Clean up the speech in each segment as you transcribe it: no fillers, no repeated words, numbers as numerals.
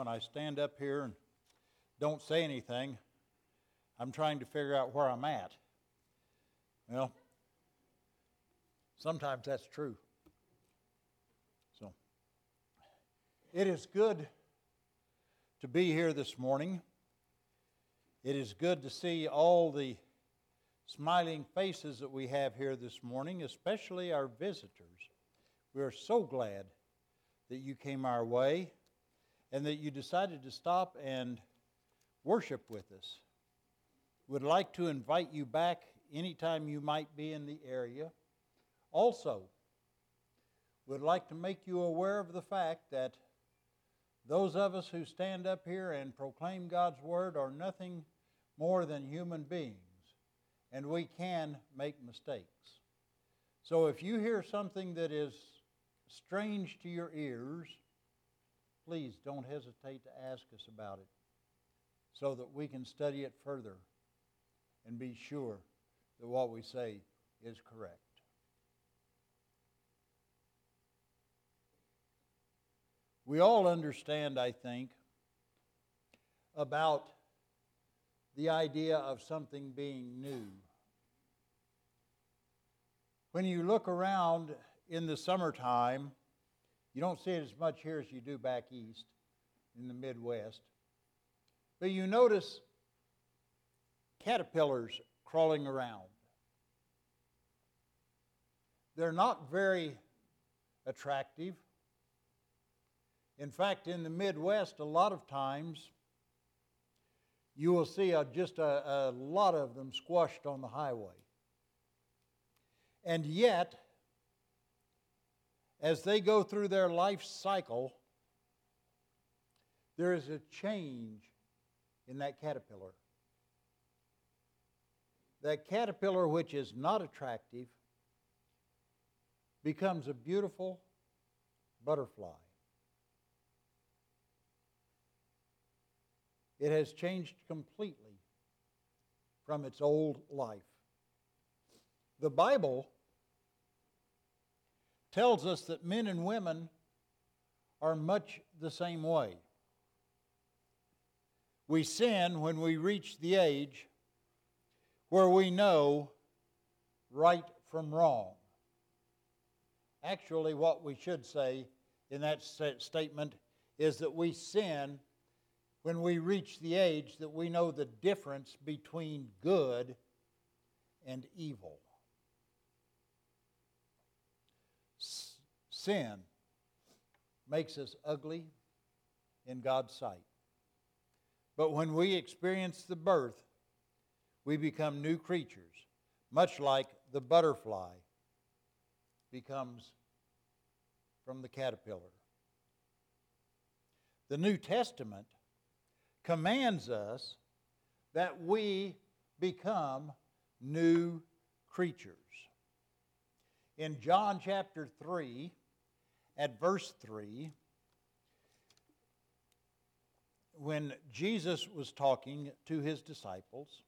when I stand up here and don't say anything, I'm trying to figure out where I'm at. Well, sometimes that's true. So, it is good to be here this morning. It is good to see all the smiling faces that we have here this morning, especially our visitors. We are so glad that you came our way and that you decided to stop and worship with us. Would like to invite you back anytime you might be in the area. Also, would like to make you aware of the fact that those of us who stand up here and proclaim God's Word are nothing more than human beings, and we can make mistakes. So if you hear something that is strange to your ears, please don't hesitate to ask us about it so that we can study it further and be sure that what we say is correct. We all understand, I think, about the idea of something being new. When you look around in the summertime, you don't see it as much here as you do back east in the Midwest, but you notice caterpillars crawling around. They're not very attractive. In fact, in the Midwest, a lot of times, you will see just a lot of them squashed on the highway. And yet, as they go through their life cycle, there is a change in that caterpillar. That caterpillar which is not attractive becomes a beautiful butterfly. It has changed completely from its old life. The Bible tells us that men and women are much the same way. We sin when we reach the age where we know right from wrong. Actually, what we should say in that statement is that we sin when we reach the age that we know the difference between good and evil. Sin makes us ugly in God's sight. But when we experience the birth, we become new creatures, much like the butterfly becomes from the caterpillar. The New Testament commands us that we become new creatures. In John chapter 3, at verse 3, when Jesus was talking to his disciples,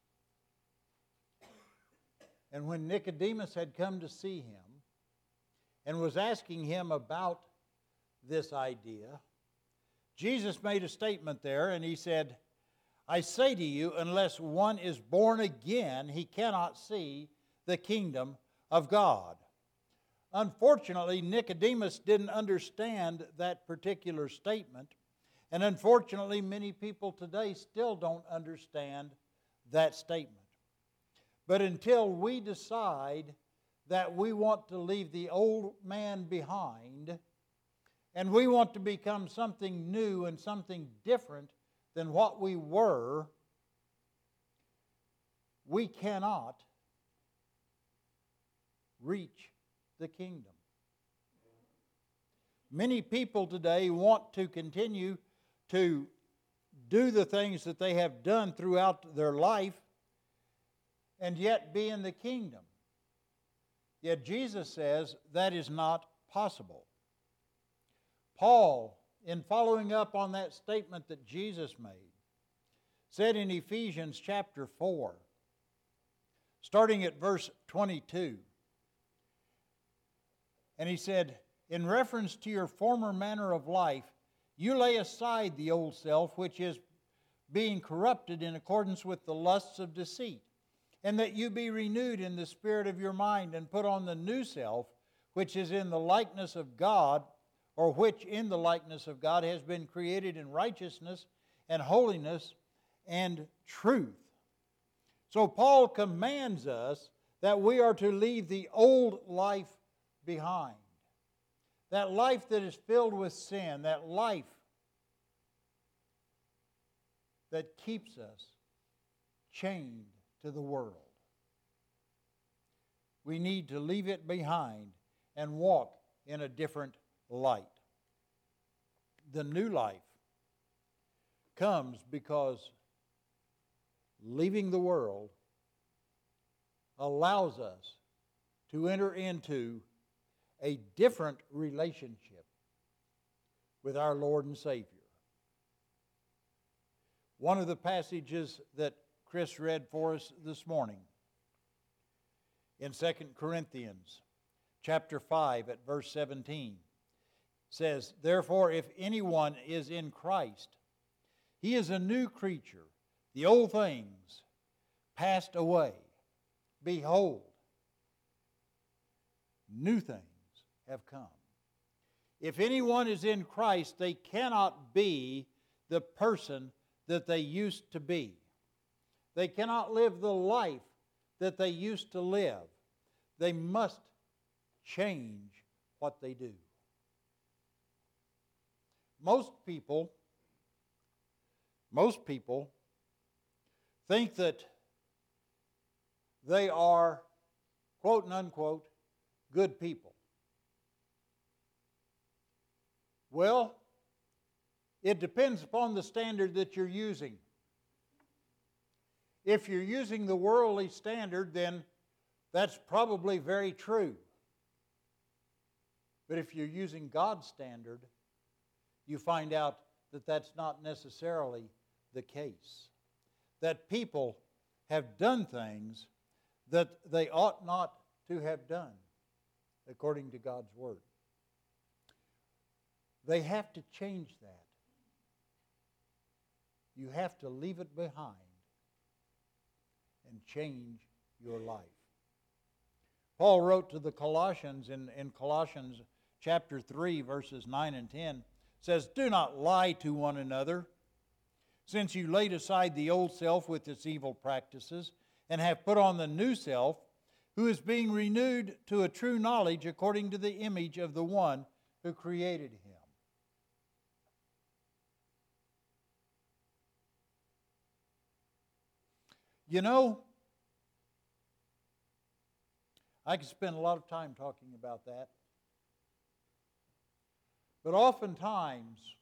and when Nicodemus had come to see him and was asking him about this idea, Jesus made a statement there, and he said, I say to you, unless one is born again, he cannot see the kingdom of God. Unfortunately, Nicodemus didn't understand that particular statement, and unfortunately, many people today still don't understand that statement. But until we decide that we want to leave the old man behind, and we want to become something new and something different than what we were, we cannot reach the kingdom. Many people today want to continue to do the things that they have done throughout their life and yet be in the kingdom. Yet Jesus says that is not possible. Paul, in following up on that statement that Jesus made, said in Ephesians chapter 4, starting at verse 22, and he said, in reference to your former manner of life, you lay aside the old self, which is being corrupted in accordance with the lusts of deceit, and that you be renewed in the spirit of your mind, and put on the new self, which is in the likeness of God, or which in the likeness of God has been created in righteousness and holiness and truth. So Paul commands us that we are to leave the old life behind. That life that is filled with sin, that life that keeps us chained to the world. We need to leave it behind and walk in a different light. The new life comes because leaving the world allows us to enter into a different relationship with our Lord and Savior. One of the passages that Chris read for us this morning in 2 Corinthians chapter 5 at verse 17 says, "Therefore, if anyone is in Christ, he is a new creature. The old things passed away. Behold, new things have come." If anyone is in Christ, they cannot be the person that they used to be. They cannot live the life that they used to live. They must change what they do. Most people think that they are, quote and unquote, good people. Well, it depends upon the standard that you're using. If you're using the worldly standard, then that's probably very true. But if you're using God's standard, you find out that that's not necessarily the case. That people have done things that they ought not to have done, according to God's Word. They have to change that. You have to leave it behind and change your life. Paul wrote to the Colossians in Colossians chapter 3, verses 9 and 10, says, "Do not lie to one another, since you laid aside the old self with its evil practices, and have put on the new self, who is being renewed to a true knowledge according to the image of the one who created him." You know, I could spend a lot of time talking about that. But oftentimes,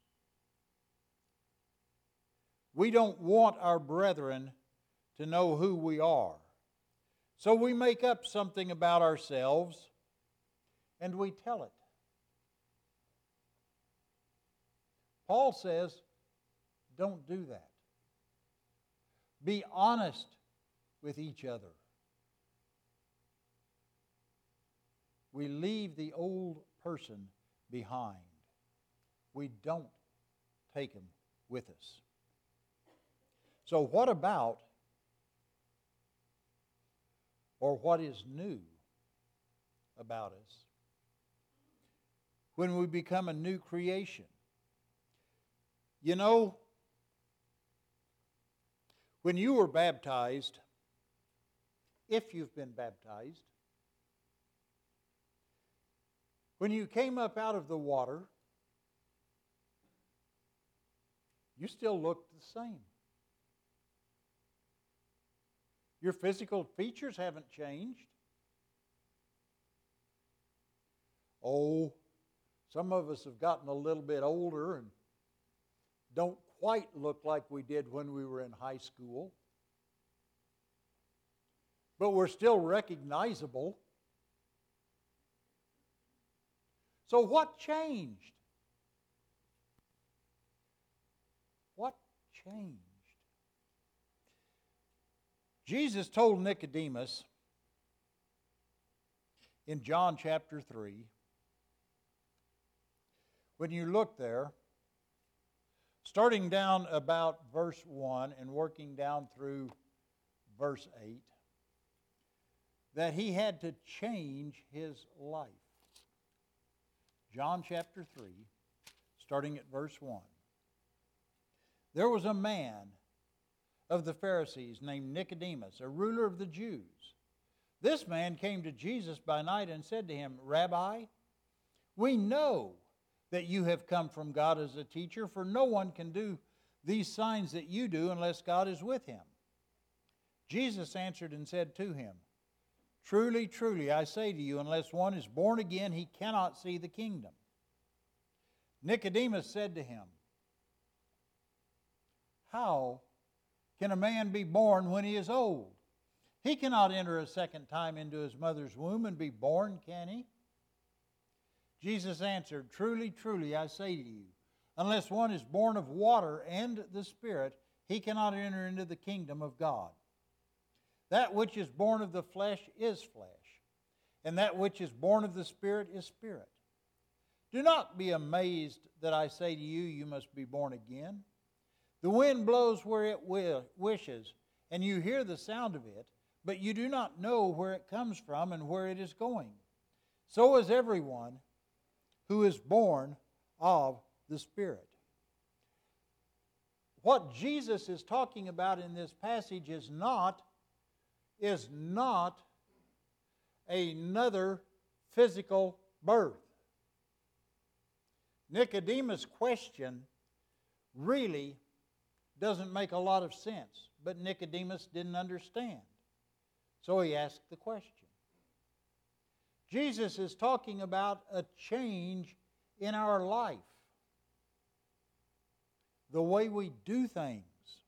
we don't want our brethren to know who we are. So we make up something about ourselves and we tell it. Paul says, don't do that. Be honest with each other. We leave the old person behind. We don't take him with us. So what about, or what is new about us when we become a new creation? You know, when you were baptized, if you've been baptized, when you came up out of the water, you still looked the same. Your physical features haven't changed. Oh, some of us have gotten a little bit older and don't quite look like we did when we were in high school. But we're still recognizable. So what changed? What changed? Jesus told Nicodemus in John chapter 3, when you look there, starting down about verse 1 and working down through verse 8, that he had to change his life. John chapter 3, starting at verse 1. There was a man of the Pharisees named Nicodemus, a ruler of the Jews. This man came to Jesus by night and said to him, Rabbi, we know that you have come from God as a teacher, for no one can do these signs that you do unless God is with him. Jesus answered and said to him, Truly, truly, I say to you, unless one is born again, he cannot see the kingdom. Nicodemus said to him, How can a man be born when he is old? He cannot enter a second time into his mother's womb and be born, can he? Jesus answered, Truly, truly, I say to you, unless one is born of water and the Spirit, he cannot enter into the kingdom of God. That which is born of the flesh is flesh, and that which is born of the Spirit is spirit. Do not be amazed that I say to you, you must be born again. The wind blows where it wishes, and you hear the sound of it, but you do not know where it comes from and where it is going. So is everyone who is born of the Spirit. What Jesus is talking about in this passage is not another physical birth. Nicodemus' question really doesn't make a lot of sense, but Nicodemus didn't understand. So he asked the question. Jesus is talking about a change in our life, the way we do things,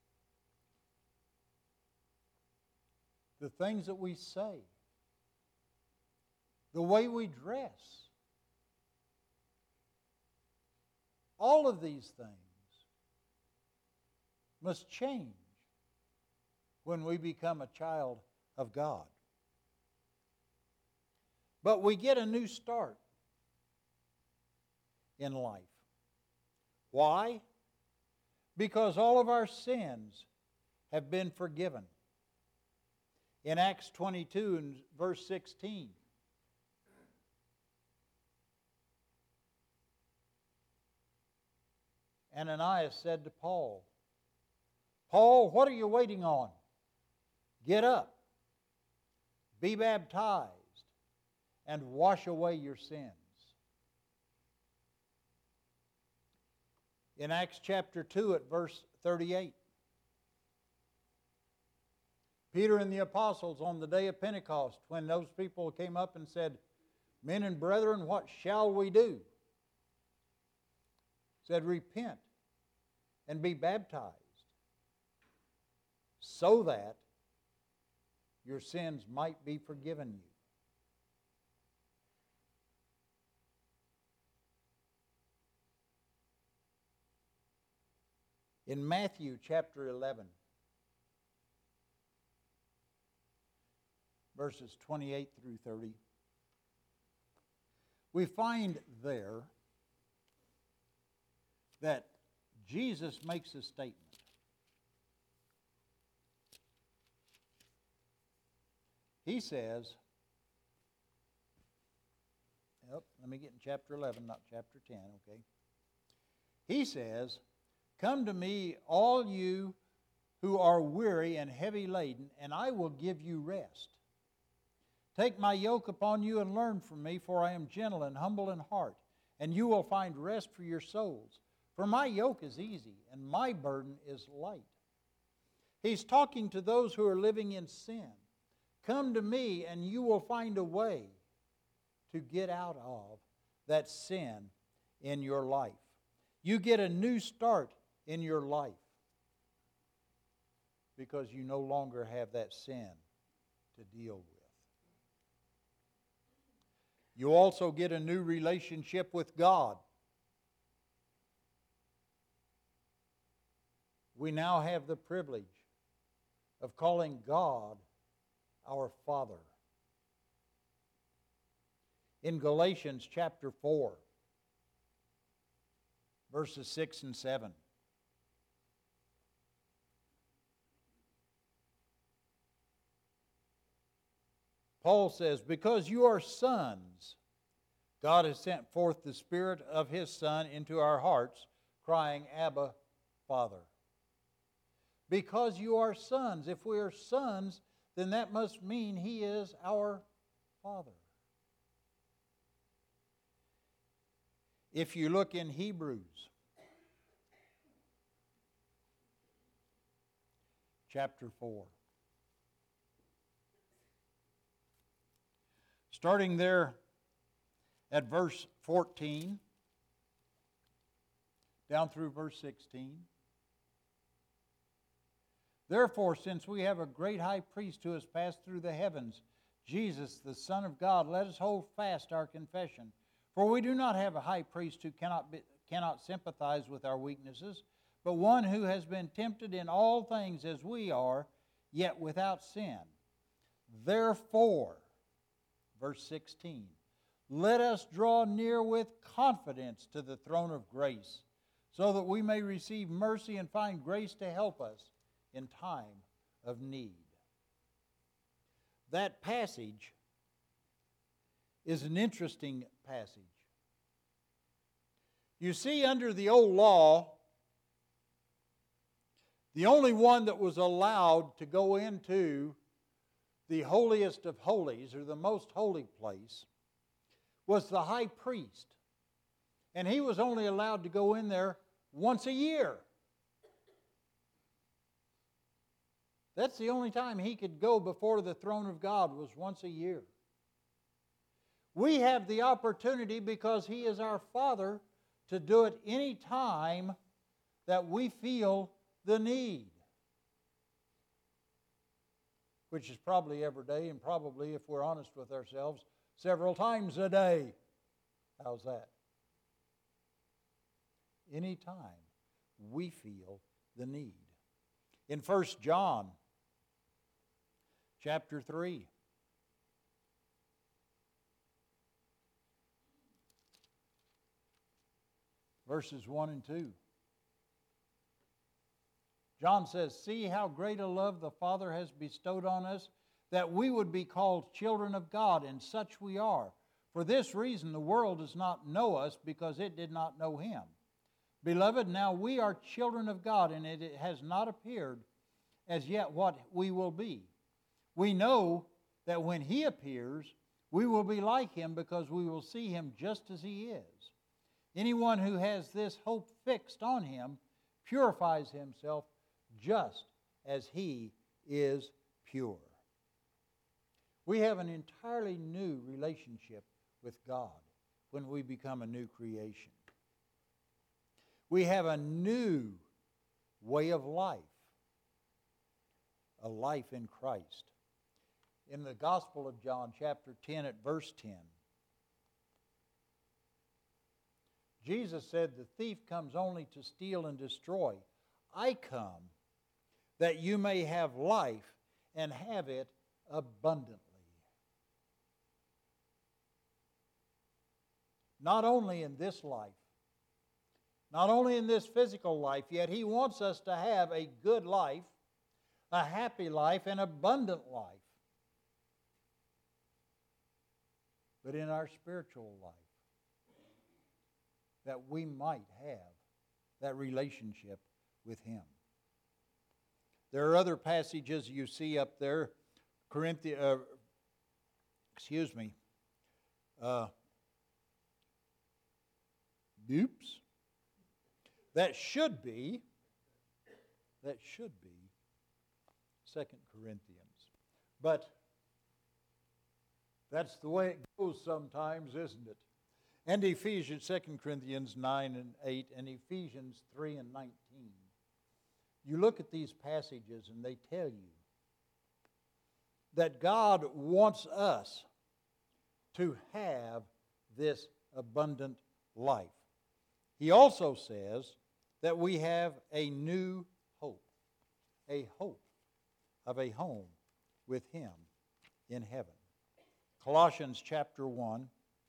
the things that we say, the way we dress. All of these things must change when we become a child of God. But we get a new start in life. Why? Because all of our sins have been forgiven. In Acts 22 and verse 16, Ananias said to Paul, Paul, what are you waiting on? Get up, be baptized, and wash away your sins. In Acts chapter 2 at verse 38, Peter and the apostles on the day of Pentecost, when those people came up and said, Men and brethren, what shall we do? Said, repent and be baptized, so that your sins might be forgiven you. In Matthew chapter 11, verses 28 through 30, we find there that Jesus makes a statement. He says, let me get in chapter 11, not chapter 10, okay? He says, Come to me, all you who are weary and heavy laden, and I will give you rest. Take my yoke upon you and learn from me, for I am gentle and humble in heart, and you will find rest for your souls. For my yoke is easy, and my burden is light. He's talking to those who are living in sin. Come to me, and you will find a way to get out of that sin in your life. You get a new start in your life because you no longer have that sin to deal with. You also get a new relationship with God. We now have the privilege of calling God our Father. In Galatians chapter 4, verses 6 and 7, Paul says, because you are sons, God has sent forth the Spirit of His Son into our hearts, crying, Abba, Father. Because you are sons. If we are sons, then that must mean He is our Father. If you look in Hebrews chapter 4, starting there at verse 14, down through verse 16. Therefore, since we have a great high priest who has passed through the heavens, Jesus, the Son of God, let us hold fast our confession. For we do not have a high priest who cannot sympathize with our weaknesses, but one who has been tempted in all things as we are, yet without sin. Therefore, verse 16, let us draw near with confidence to the throne of grace, so that we may receive mercy and find grace to help us in time of need. That passage is an interesting passage. You see, under the old law, the only one that was allowed to go into the holiest of holies, or the most holy place, was the high priest. And he was only allowed to go in there once a year. That's the only time he could go before the throne of God, was once a year. We have the opportunity, because He is our Father, to do it any time that we feel the need. Which is probably every day, and probably, if we're honest with ourselves, several times a day. How's that? Any time we feel the need. In 1 John chapter 3, verses 1 and 2. John says, see how great a love the Father has bestowed on us, that we would be called children of God, and such we are. For this reason the world does not know us, because it did not know Him. Beloved, now we are children of God, and it has not appeared as yet what we will be. We know that when He appears, we will be like Him, because we will see Him just as He is. Anyone who has this hope fixed on Him purifies himself just as He is pure. We have an entirely new relationship with God when we become a new creation. We have a new way of life, a life in Christ. In the Gospel of John, chapter 10, at verse 10, Jesus said, the thief comes only to steal and destroy. I come that you may have life and have it abundantly. Not only in this life, not only in this physical life, yet He wants us to have a good life, a happy life, an abundant life. But in our spiritual life, that we might have that relationship with Him. There are other passages you see up there, That should be 2 Corinthians. But that's the way it goes sometimes, isn't it? And Ephesians, 2 Corinthians 9 and 8, and Ephesians 3 and 19. You look at these passages and they tell you that God wants us to have this abundant life. He also says that we have a new hope, a hope of a home with Him in heaven. Colossians chapter 1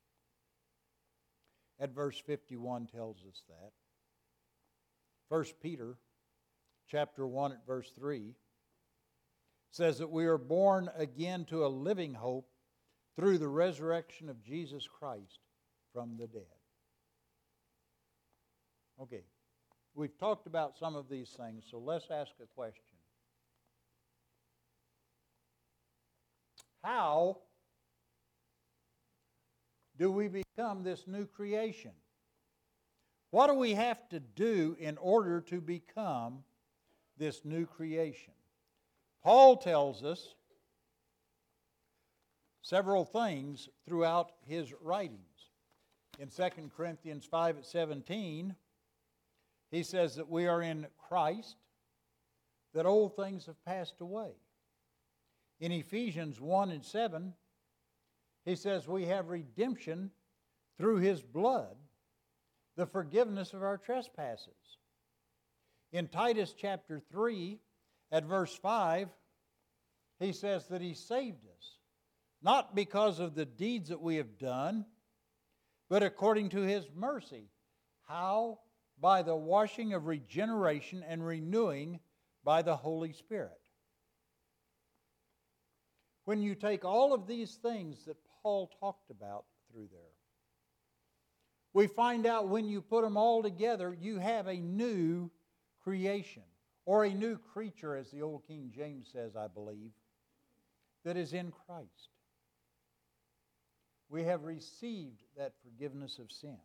at verse 51 tells us that. 1 Peter chapter 1 at verse 3 says that we are born again to a living hope through the resurrection of Jesus Christ from the dead. Okay, we've talked about some of these things, so let's ask a question. How do we become this new creation? What do we have to do in order to become this new creation? Paul tells us several things throughout his writings. In 2 Corinthians 5:17, he says that we are in Christ, that old things have passed away. In Ephesians 1:7, he says we have redemption through his blood, the forgiveness of our trespasses. In Titus chapter 3, at verse 5, he says that he saved us, not because of the deeds that we have done, but according to his mercy. How? By the washing of regeneration and renewing by the Holy Spirit. When you take all of these things that Paul talked about through there, we find out when you put them all together, you have a new creation, or a new creature, as the old King James says, I believe, that is in Christ. We have received that forgiveness of sin.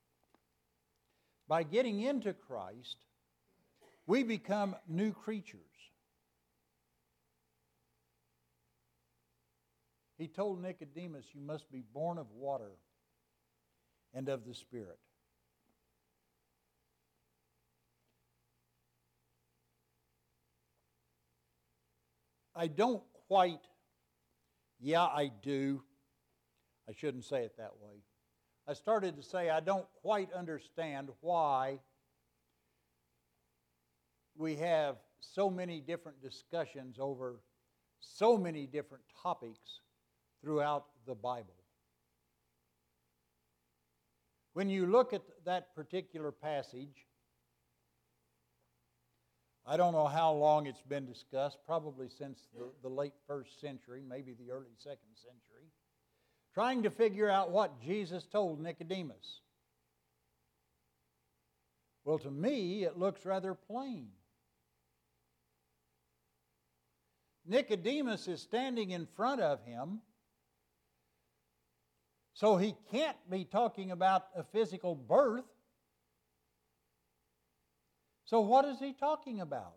By getting into Christ, we become new creatures. He told Nicodemus, you must be born of water and of the Spirit. I don't quite, I do. I shouldn't say it that way. I started to say I don't quite understand why we have so many different discussions over so many different topics throughout the Bible. When you look at that particular passage, I don't know how long it's been discussed, probably since the late first century, maybe the early second century, trying to figure out what Jesus told Nicodemus. Well, to me, it looks rather plain. Nicodemus is standing in front of him, so he can't be talking about a physical birth. So what is he talking about?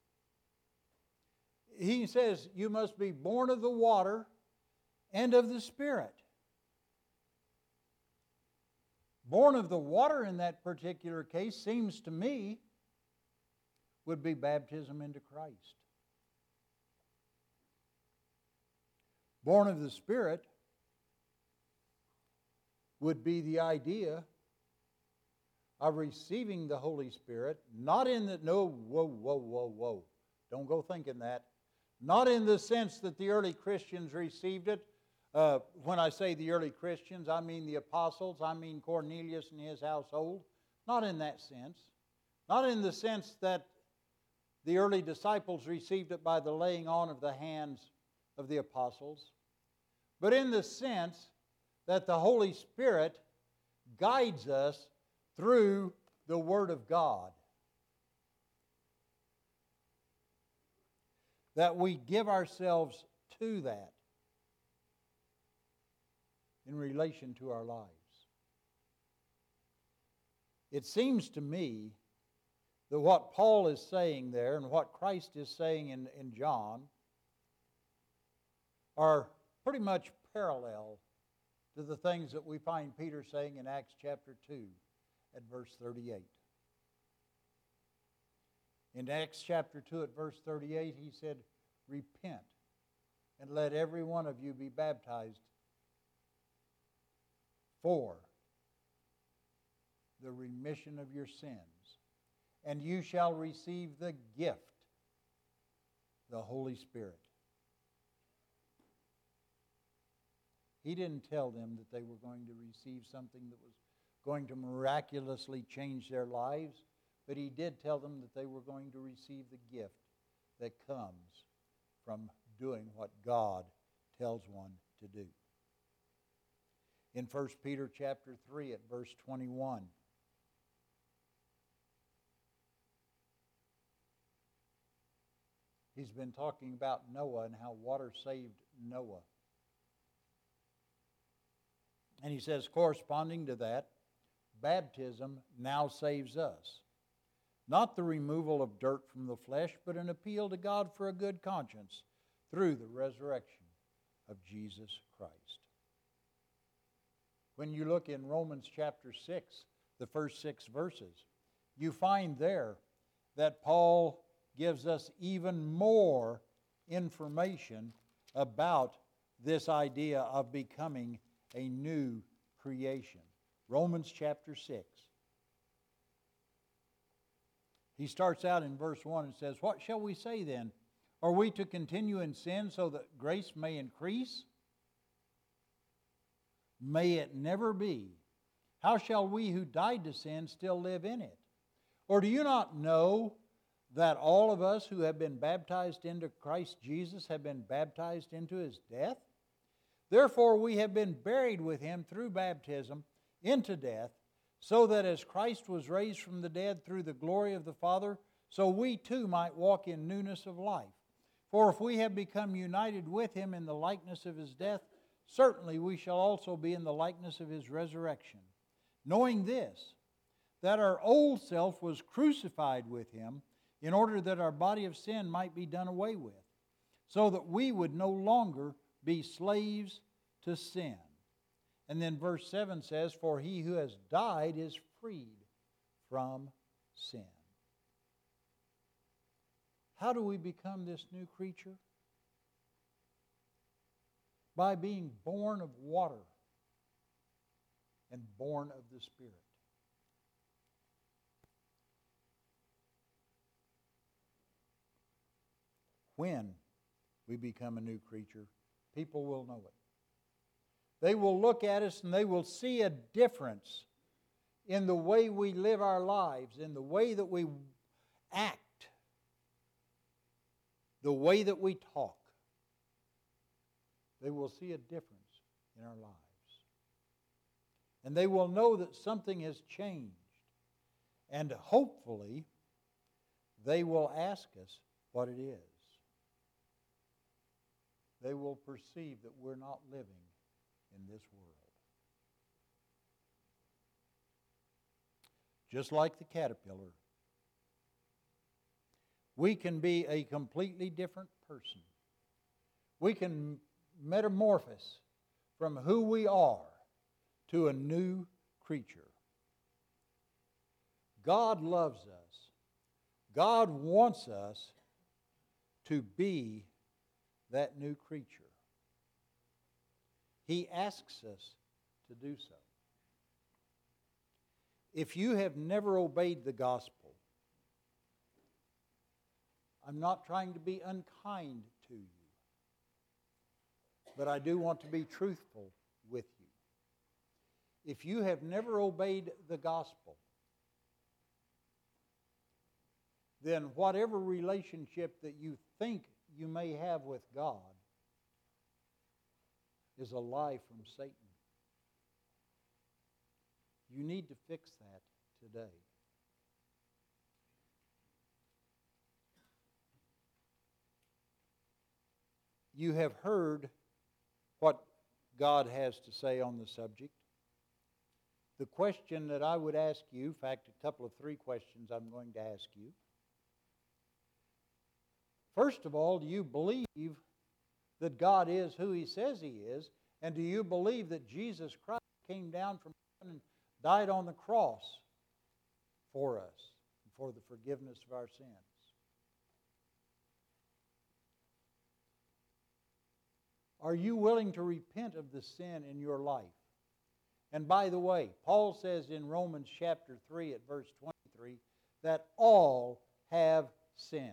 He says, you must be born of the water and of the Spirit. Born of the water in that particular case seems to me would be baptism into Christ. Born of the Spirit would be the idea of receiving the Holy Spirit, not in the, whoa. Don't go thinking that. Not in the sense that the early Christians received it. When I say the early Christians, I mean the apostles, I mean Cornelius and his household. Not in that sense. Not in the sense that the early disciples received it by the laying on of the hands of the apostles, but in the sense that the Holy Spirit guides us through the Word of God. That we give ourselves to that in relation to our lives. It seems to me that what Paul is saying there and what Christ is saying in John are pretty much parallel to the things that we find Peter saying in Acts chapter 2 at verse 38. In Acts chapter 2 at verse 38, he said, repent and let every one of you be baptized for the remission of your sins, and you shall receive the gift, the Holy Spirit. He didn't tell them that they were going to receive something that was going to miraculously change their lives, but he did tell them that they were going to receive the gift that comes from doing what God tells one to do. in 1 Peter chapter 3 at verse 21. He's been talking about Noah and how water saved Noah. And he says, corresponding to that, baptism now saves us. Not the removal of dirt from the flesh, but an appeal to God for a good conscience through the resurrection of Jesus Christ. When you look in Romans chapter 6, the first 6 verses, you find there that Paul gives us even more information about this idea of becoming a new creation. Romans chapter 6. He starts out in verse 1 and says, "What shall we say then? Are we to continue in sin so that grace may increase? May it never be. How shall we who died to sin still live in it? Or do you not know that all of us who have been baptized into Christ Jesus have been baptized into His death? Therefore we have been buried with Him through baptism into death, so that as Christ was raised from the dead through the glory of the Father, so we too might walk in newness of life. For if we have become united with Him in the likeness of His death, certainly we shall also be in the likeness of His resurrection. Knowing this, that our old self was crucified with Him, in order that our body of sin might be done away with, so that we would no longer be slaves to sin." And then verse 7 says, "For he who has died is freed from sin." How do we become this new creature? By being born of water and born of the Spirit. When we become a new creature, people will know it. They will look at us and they will see a difference in the way we live our lives, in the way that we act, the way that we talk. They will see a difference in our lives. And they will know that something has changed. And hopefully, they will ask us what it is. They will perceive that we're not living in this world. Just like the caterpillar, we can be a completely different person. We can metamorphose from who we are to a new creature. God loves us. God wants us to be that new creature. He asks us to do so. If you have never obeyed the gospel, I'm not trying to be unkind to you, but I do want to be truthful with you. If you have never obeyed the gospel, then whatever relationship that you think you may have with God is a lie from Satan. You need to fix that today. You have heard what God has to say on the subject. The question that I would ask you, in fact, a couple of 3 questions I'm going to ask you. First of all, do you believe that God is who He says He is? And do you believe that Jesus Christ came down from heaven and died on the cross for us, for the forgiveness of our sins? Are you willing to repent of the sin in your life? And by the way, Paul says in Romans chapter 3 at verse 23 that all have sinned.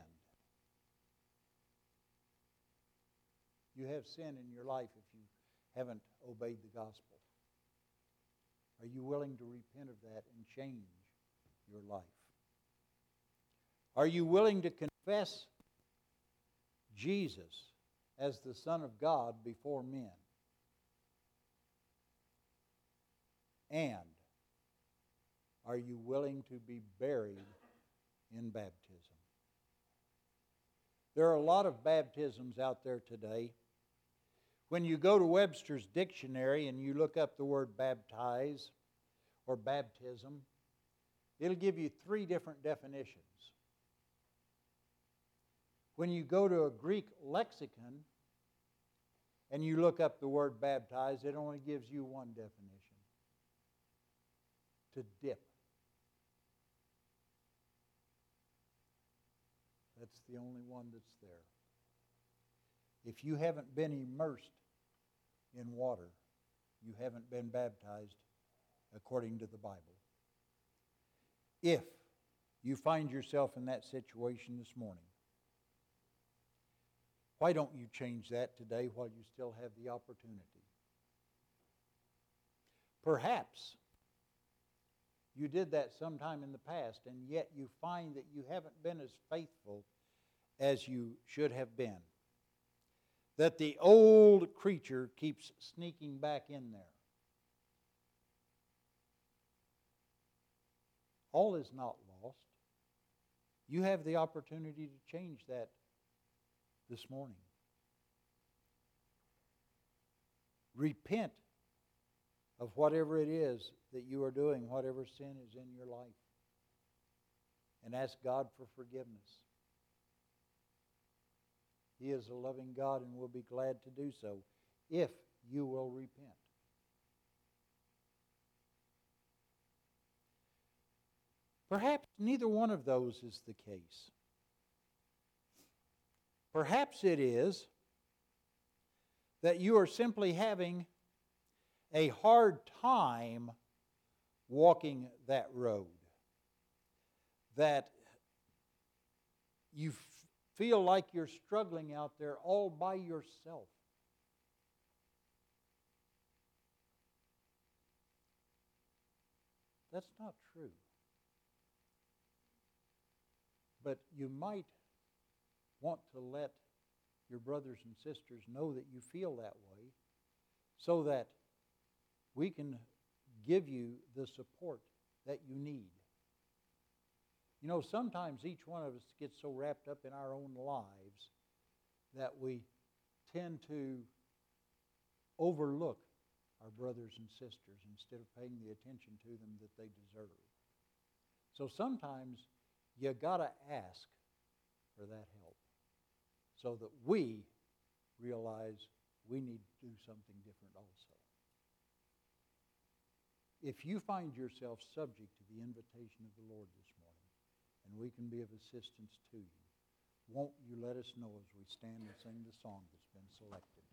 You have sin in your life if you haven't obeyed the gospel. Are you willing to repent of that and change your life? Are you willing to confess Jesus as the Son of God before men? And are you willing to be buried in baptism? There are a lot of baptisms out there today. When you go to Webster's dictionary and you look up the word baptize or baptism, it'll give you 3 different definitions. When you go to a Greek lexicon and you look up the word baptize, it only gives you one definition: to dip. That's the only one that's there. If you haven't been immersed in water, you haven't been baptized according to the Bible. If you find yourself in that situation this morning, why don't you change that today while you still have the opportunity? Perhaps you did that sometime in the past, and yet you find that you haven't been as faithful as you should have been. That the old creature keeps sneaking back in there. All is not lost. You have the opportunity to change that this morning. Repent of whatever it is that you are doing, whatever sin is in your life, and ask God for forgiveness. He is a loving God and will be glad to do so if you will repent. Perhaps neither one of those is the case. Perhaps it is that you are simply having a hard time walking that road. That you feel like you're struggling out there all by yourself. That's not true. But you might want to let your brothers and sisters know that you feel that way so that we can give you the support that you need. You know, sometimes each one of us gets so wrapped up in our own lives that we tend to overlook our brothers and sisters instead of paying the attention to them that they deserve. So sometimes you got to ask for that help so that we realize we need to do something different also. If you find yourself subject to the invitation of the Lord this morning, and we can be of assistance to you, won't you let us know as we stand and sing the song that's been selected?